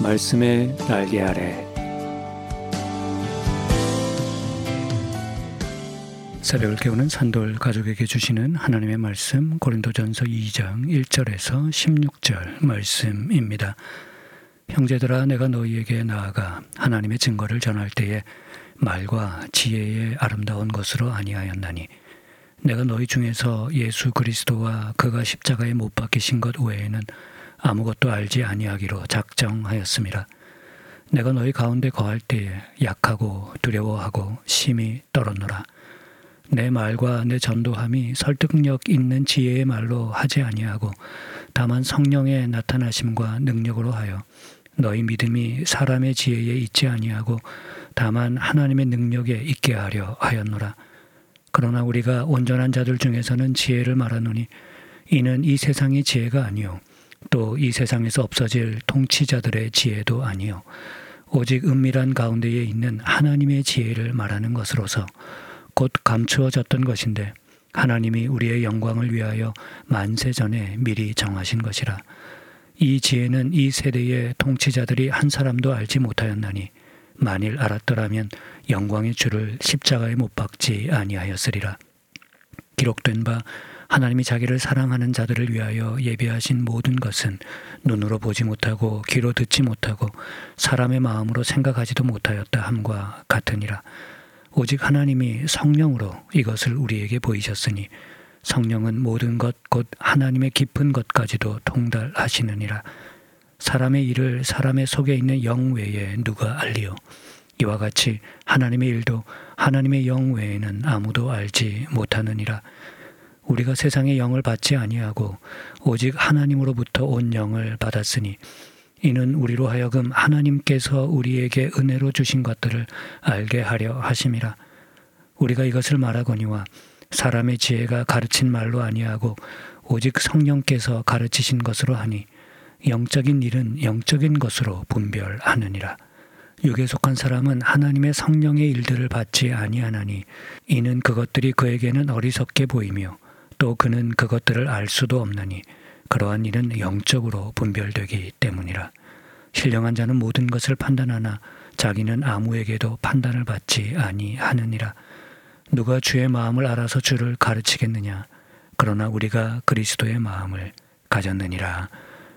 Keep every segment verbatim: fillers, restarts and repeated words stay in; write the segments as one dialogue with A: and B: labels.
A: 말씀의 날개 아래 새벽을 깨우는 산돌 가족에게 주시는 하나님의 말씀, 고린도전서 이 장 일 절에서 십육 절 말씀입니다. 형제들아, 내가 너희에게 나아가 하나님의 증거를 전할 때에 말과 지혜의 아름다운 것으로 아니하였나니 내가 너희 중에서 예수 그리스도와 그가 십자가에 못 박히신 것 외에는 아무것도 알지 아니하기로 작정하였음이라. 내가 너희 가운데 거할 때에 약하고 두려워하고 심히 떨었노라. 내 말과 내 전도함이 설득력 있는 지혜의 말로 하지 아니하고 다만 성령의 나타나심과 능력으로 하여 너희 믿음이 사람의 지혜에 있지 아니하고 다만 하나님의 능력에 있게 하려 하였노라. 그러나 우리가 온전한 자들 중에서는 지혜를 말하노니 이는 이 세상의 지혜가 아니요 또 이 세상에서 없어질 통치자들의 지혜도 아니요 오직 은밀한 가운데에 있는 하나님의 지혜를 말하는 것으로서 곧 감추어졌던 것인데 하나님이 우리의 영광을 위하여 만세 전에 미리 정하신 것이라. 이 지혜는 이 세대의 통치자들이 한 사람도 알지 못하였나니 만일 알았더라면 영광의 주를 십자가에 못 박지 아니하였으리라. 기록된 바 하나님이 자기를 사랑하는 자들을 위하여 예비하신 모든 것은 눈으로 보지 못하고 귀로 듣지 못하고 사람의 마음으로 생각하지도 못하였다 함과 같으니라. 오직 하나님이 성령으로 이것을 우리에게 보이셨으니 성령은 모든 것 곧 하나님의 깊은 것까지도 통달하시느니라. 사람의 일을 사람의 속에 있는 영 외에 누가 알리요? 이와 같이 하나님의 일도 하나님의 영 외에는 아무도 알지 못하느니라. 우리가 세상의 영을 받지 아니하고 오직 하나님으로부터 온 영을 받았으니 이는 우리로 하여금 하나님께서 우리에게 은혜로 주신 것들을 알게 하려 하심이라. 우리가 이것을 말하거니와 사람의 지혜가 가르친 말로 아니하고 오직 성령께서 가르치신 것으로 하니 영적인 일은 영적인 것으로 분별하느니라. 육에 속한 사람은 하나님의 성령의 일들을 받지 아니하나니 이는 그것들이 그에게는 어리석게 보이며 또 그는 그것들을 알 수도 없나니 그러한 일은 영적으로 분별되기 때문이라. 신령한 자는 모든 것을 판단하나 자기는 아무에게도 판단을 받지 아니하느니라. 누가 주의 마음을 알아서 주를 가르치겠느냐? 그러나 우리가 그리스도의 마음을 가졌느니라.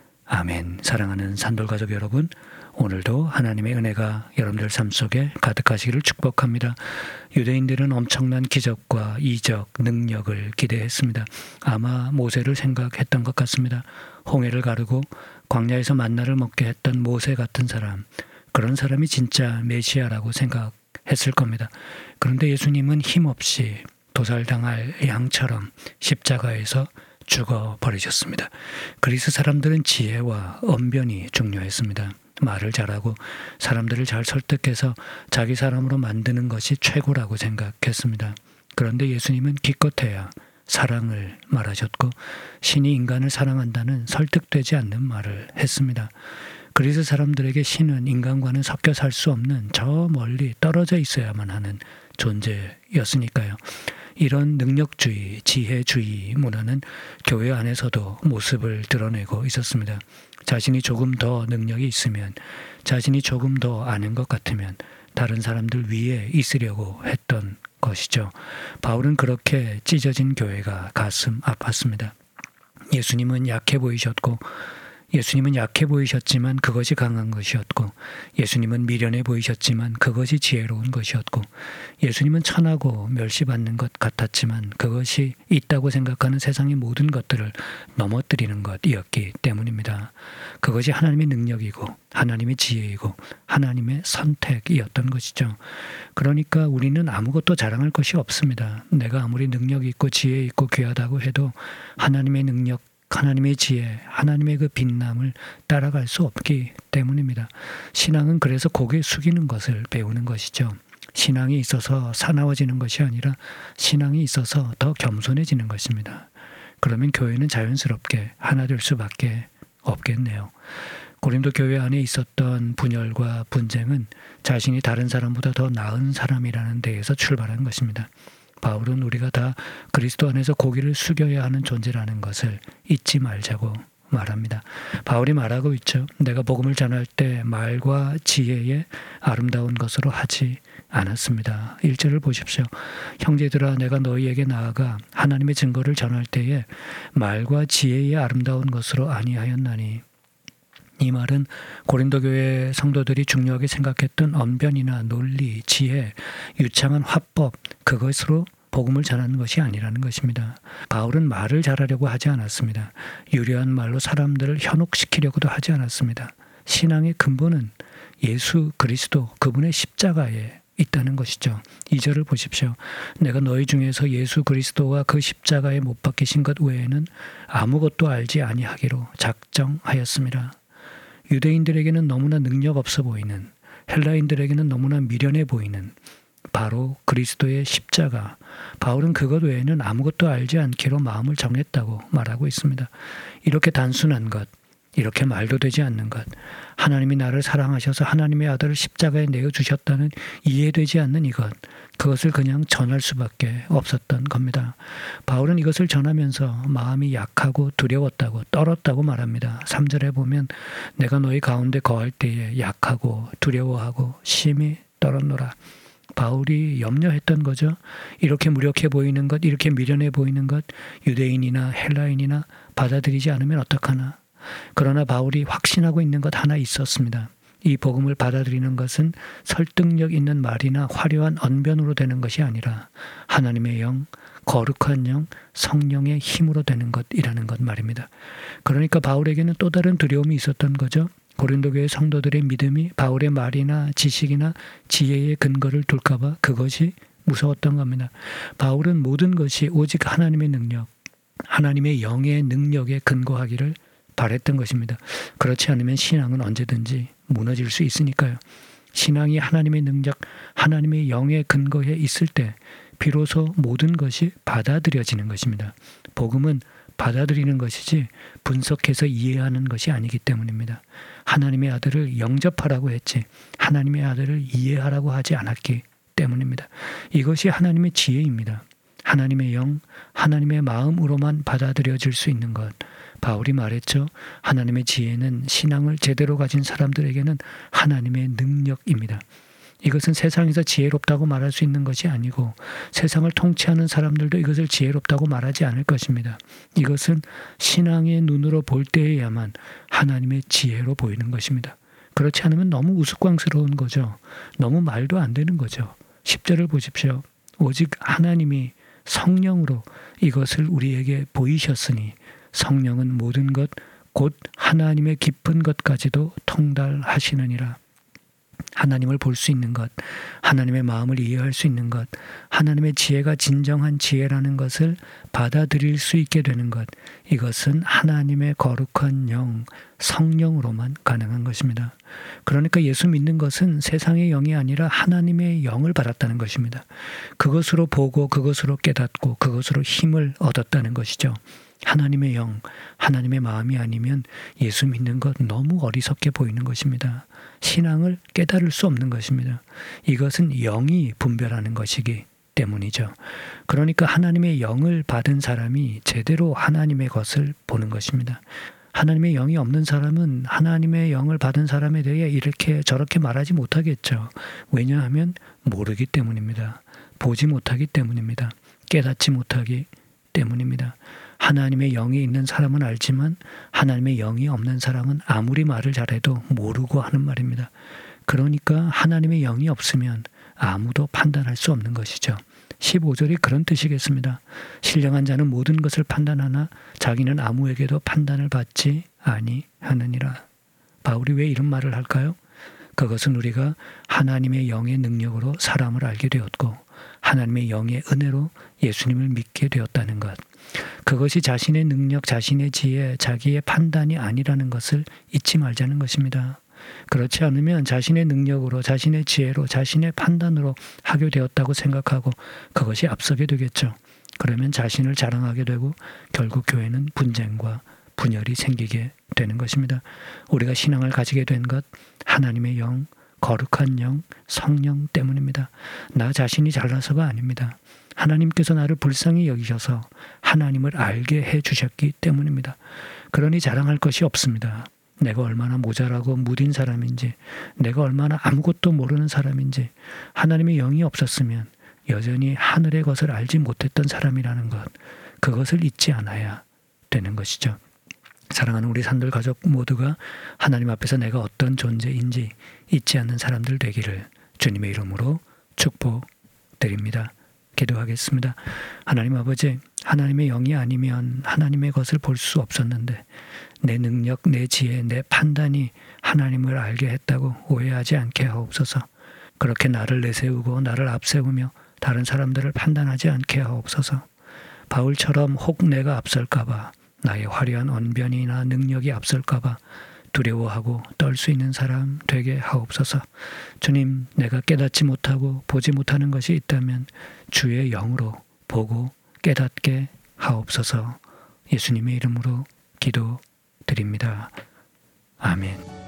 A: 아멘. 사랑하는 산돌가족 여러분, 오늘도 하나님의 은혜가 여러분들 삶 속에 가득하시기를 축복합니다. 유대인들은 엄청난 기적과 이적, 능력을 기대했습니다. 아마 모세를 생각했던 것 같습니다. 홍해를 가르고 광야에서 만나를 먹게 했던 모세 같은 사람, 그런 사람이 진짜 메시아라고 생각했을 겁니다. 그런데 예수님은 힘없이 도살당할 양처럼 십자가에서 죽어버리셨습니다. 그리스 사람들은 지혜와 언변이 중요했습니다. 말을 잘하고 사람들을 잘 설득해서 자기 사람으로 만드는 것이 최고라고 생각했습니다. 그런데 예수님은 기껏해야 사랑을 말하셨고 신이 인간을 사랑한다는 설득되지 않는 말을 했습니다. 그리스 사람들에게 신은 인간과는 섞여 살 수 없는 저 멀리 떨어져 있어야만 하는 존재였으니까요. 이런 능력주의, 지혜주의 문화는 교회 안에서도 모습을 드러내고 있었습니다. 자신이 조금 더 능력이 있으면, 자신이 조금 더 아는 것 같으면 다른 사람들 위에 있으려고 했던 것이죠. 바울은 그렇게 찢어진 교회가 가슴 아팠습니다. 예수님은 약해 보이셨고 예수님은 약해 보이셨지만 그것이 강한 것이었고 예수님은 미련해 보이셨지만 그것이 지혜로운 것이었고 예수님은 천하고 멸시받는 것 같았지만 그것이 있다고 생각하는 세상의 모든 것들을 넘어뜨리는 것이었기 때문입니다. 그것이 하나님의 능력이고 하나님의 지혜이고 하나님의 선택이었던 것이죠. 그러니까 우리는 아무것도 자랑할 것이 없습니다. 내가 아무리 능력이 있고 지혜 있고 귀하다고 해도 하나님의 능력, 하나님의 지혜, 하나님의 그 빛남을 따라갈 수 없기 때문입니다. 신앙은 그래서 고개 숙이는 것을 배우는 것이죠. 신앙이 있어서 사나워지는 것이 아니라 신앙이 있어서 더 겸손해지는 것입니다. 그러면 교회는 자연스럽게 하나 될 수밖에 없겠네요. 고린도 교회 안에 있었던 분열과 분쟁은 자신이 다른 사람보다 더 나은 사람이라는 데에서 출발한 것입니다. 바울은 우리가 다 그리스도 안에서 고개를 숙여야 하는 존재라는 것을 잊지 말자고 말합니다. 바울이 말하고 있죠. 내가 복음을 전할 때 말과 지혜의 아름다운 것으로 하지 않았습니다. 일 절을 보십시오. 형제들아 내가 너희에게 나아가 하나님의 증거를 전할 때에 말과 지혜의 아름다운 것으로 아니하였나니. 이 말은 고린도 교회 성도들이 중요하게 생각했던 언변이나 논리, 지혜, 유창한 화법, 그것으로 복음을 전하는 것이 아니라는 것입니다. 바울은 말을 잘하려고 하지 않았습니다. 유려한 말로 사람들을 현혹시키려고도 하지 않았습니다. 신앙의 근본은 예수 그리스도 그분의 십자가에 있다는 것이죠. 이 절을 보십시오. 내가 너희 중에서 예수 그리스도와 그 십자가에 못 박히신 것 외에는 아무것도 알지 아니하기로 작정하였습니다. 유대인들에게는 너무나 능력 없어 보이는, 헬라인들에게는 너무나 미련해 보이는 바로 그리스도의 십자가. 바울은 그것 외에는 아무것도 알지 않기로 마음을 정했다고 말하고 있습니다. 이렇게 단순한 것, 이렇게 말도 되지 않는 것, 하나님이 나를 사랑하셔서 하나님의 아들을 십자가에 내어주셨다는 이해되지 않는 이것, 그것을 그냥 전할 수밖에 없었던 겁니다. 바울은 이것을 전하면서 마음이 약하고 두려웠다고, 떨었다고 말합니다. 삼 절에 보면 내가 너희 가운데 거할 때에 약하고 두려워하고 심히 떨었노라. 바울이 염려했던 거죠. 이렇게 무력해 보이는 것, 이렇게 미련해 보이는 것, 유대인이나 헬라인이나 받아들이지 않으면 어떡하나. 그러나 바울이 확신하고 있는 것 하나 있었습니다. 이 복음을 받아들이는 것은 설득력 있는 말이나 화려한 언변으로 되는 것이 아니라 하나님의 영, 거룩한 영, 성령의 힘으로 되는 것이라는 것 말입니다. 그러니까 바울에게는 또 다른 두려움이 있었던 거죠. 고린도 교회 성도들의 믿음이 바울의 말이나 지식이나 지혜의 근거를 둘까 봐 그것이 무서웠던 겁니다. 바울은 모든 것이 오직 하나님의 능력, 하나님의 영의 능력에 근거하기를 바랬던 것입니다. 그렇지 않으면 신앙은 언제든지 무너질 수 있으니까요. 신앙이 하나님의 능력, 하나님의 영에 근거해 있을 때 비로소 모든 것이 받아들여지는 것입니다. 복음은 받아들이는 것이지 분석해서 이해하는 것이 아니기 때문입니다. 하나님의 아들을 영접하라고 했지 하나님의 아들을 이해하라고 하지 않았기 때문입니다. 이것이 하나님의 지혜입니다. 하나님의 영, 하나님의 마음으로만 받아들여질 수 있는 것. 바울이 말했죠. 하나님의 지혜는 신앙을 제대로 가진 사람들에게는 하나님의 능력입니다. 이것은 세상에서 지혜롭다고 말할 수 있는 것이 아니고 세상을 통치하는 사람들도 이것을 지혜롭다고 말하지 않을 것입니다. 이것은 신앙의 눈으로 볼 때에야만 하나님의 지혜로 보이는 것입니다. 그렇지 않으면 너무 우스꽝스러운 거죠. 너무 말도 안 되는 거죠. 십 절을 보십시오. 오직 하나님이 성령으로 이것을 우리에게 보이셨으니 성령은 모든 것 곧 하나님의 깊은 것까지도 통달하시느니라. 하나님을 볼 수 있는 것, 하나님의 마음을 이해할 수 있는 것, 하나님의 지혜가 진정한 지혜라는 것을 받아들일 수 있게 되는 것, 이것은 하나님의 거룩한 영, 성령으로만 가능한 것입니다. 그러니까 예수 믿는 것은 세상의 영이 아니라 하나님의 영을 받았다는 것입니다. 그것으로 보고 그것으로 깨닫고 그것으로 힘을 얻었다는 것이죠. 하나님의 영, 하나님의 마음이 아니면 예수 믿는 것 너무 어리석게 보이는 것입니다. 신앙을 깨달을 수 없는 것입니다. 이것은 영이 분별하는 것이기 때문이죠. 그러니까 하나님의 영을 받은 사람이 제대로 하나님의 것을 보는 것입니다. 하나님의 영이 없는 사람은 하나님의 영을 받은 사람에 대해 이렇게 저렇게 말하지 못하겠죠. 왜냐하면 모르기 때문입니다. 보지 못하기 때문입니다. 깨닫지 못하기 때문입니다. 하나님의 영이 있는 사람은 알지만 하나님의 영이 없는 사람은 아무리 말을 잘해도 모르고 하는 말입니다. 그러니까 하나님의 영이 없으면 아무도 판단할 수 없는 것이죠. 십오 절이 그런 뜻이겠습니다. 신령한 자는 모든 것을 판단하나 자기는 아무에게도 판단을 받지 아니하느니라. 바울이 왜 이런 말을 할까요? 그것은 우리가 하나님의 영의 능력으로 사람을 알게 되었고 하나님의 영의 은혜로 예수님을 믿게 되었다는 것. 그것이 자신의 능력, 자신의 지혜, 자기의 판단이 아니라는 것을 잊지 말자는 것입니다. 그렇지 않으면 자신의 능력으로, 자신의 지혜로, 자신의 판단으로 하게 되었다고 생각하고 그것이 앞서게 되겠죠. 그러면 자신을 자랑하게 되고 결국 교회는 분쟁과 분열이 생기게 되는 것입니다. 우리가 신앙을 가지게 된 것, 하나님의 영, 거룩한 영, 성령 때문입니다. 나 자신이 잘나서가 아닙니다. 하나님께서 나를 불쌍히 여기셔서 하나님을 알게 해주셨기 때문입니다. 그러니 자랑할 것이 없습니다. 내가 얼마나 모자라고 무딘 사람인지, 내가 얼마나 아무것도 모르는 사람인지, 하나님의 영이 없었으면 여전히 하늘의 것을 알지 못했던 사람이라는 것, 그것을 잊지 않아야 되는 것이죠. 사랑하는 우리 산돌 가족 모두가 하나님 앞에서 내가 어떤 존재인지 잊지 않는 사람들 되기를 주님의 이름으로 축복드립니다. 기도하겠습니다. 하나님 아버지, 하나님의 영이 아니면 하나님의 것을 볼 수 없었는데 내 능력, 내 지혜, 내 판단이 하나님을 알게 했다고 오해하지 않게 하옵소서. 그렇게 나를 내세우고 나를 앞세우며 다른 사람들을 판단하지 않게 하옵소서. 바울처럼 혹 내가 앞설까 봐, 나의 화려한 언변이나 능력이 앞설까 봐 두려워하고 떨 수 있는 사람 되게 하옵소서. 주님, 내가 깨닫지 못하고 보지 못하는 것이 있다면 주의 영으로 보고 깨닫게 하옵소서. 예수님의 이름으로 기도드립니다. 아멘.